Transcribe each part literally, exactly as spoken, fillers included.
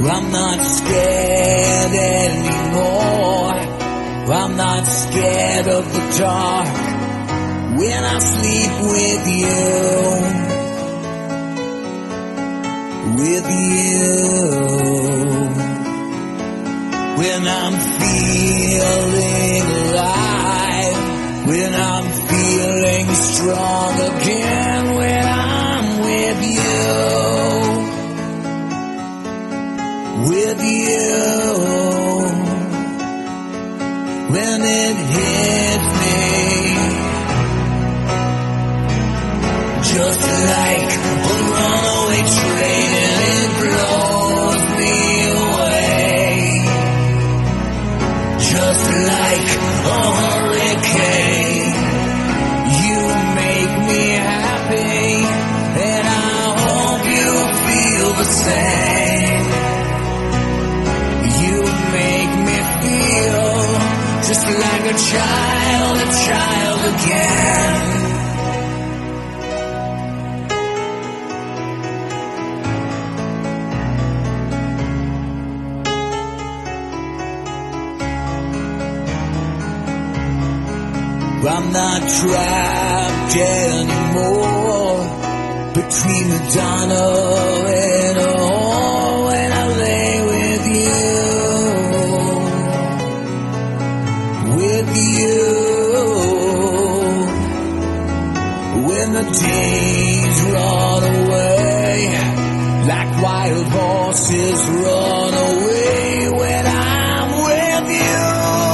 I'm not scared anymore. I'm not scared of the dark when I sleep with you, with you. When I'm feeling alive, when I'm feeling strong again, when I'm with you, with you. When it hits me, just like a runaway train, and it blows me away. Just like a hurricane, you make me happy, and I hope you feel the same. You make me feel just like a child, a child again. I'm not trapped anymore between the diner and a hall when I lay with you, with you. When the days run away like wild horses run away, when I'm with you,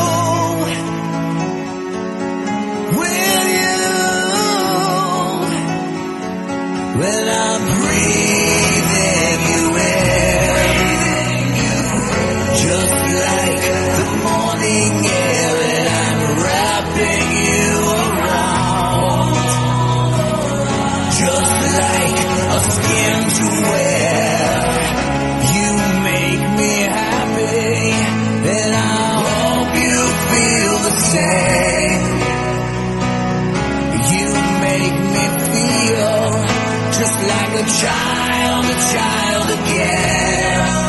with you. When I'm breathing you in, just like the morning air, and I'm wrapping you around, just like a skin to wear. You make me happy, and I hope you feel the same. You make me feel just like a child, a child again.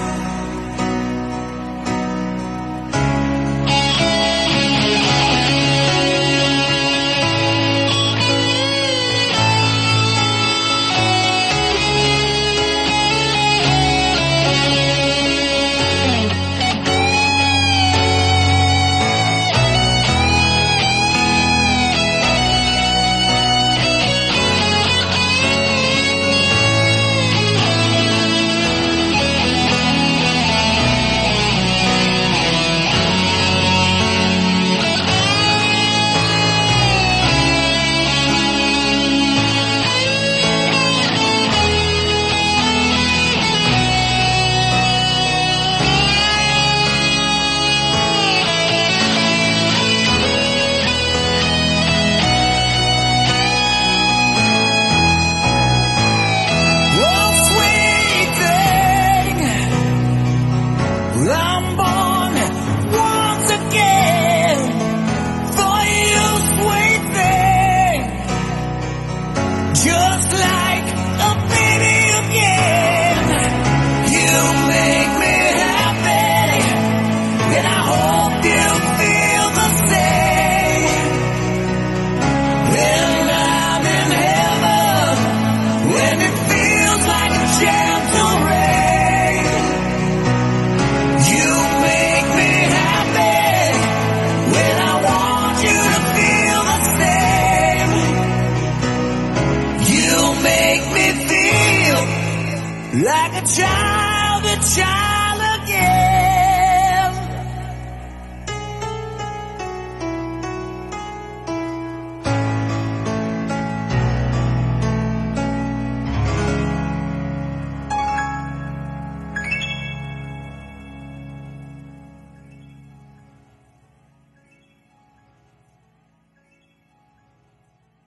I'm born once again for you, sweet thing, just like a baby again. You make me happy, and I hope you feel the same. When I'm in heaven, when it feels like a gentle rain, you make me happy, when I want you to feel the same. You make me feel like a child, a child.